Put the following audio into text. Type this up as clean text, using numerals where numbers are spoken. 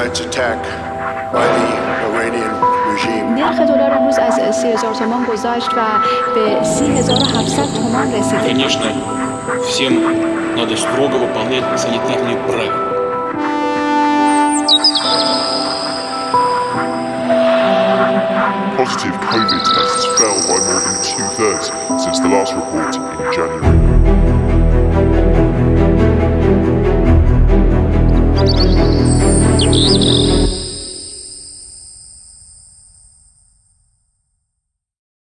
tonight's attack by the Iranian regime. نرخ دلار امروز از 30,000 تومان گذشت و به 30,700 تومان رسید. Конечно, всем надо строго выполнять санитарные правила. Positive COVID tests fell by more than 2/3 since the last report in January.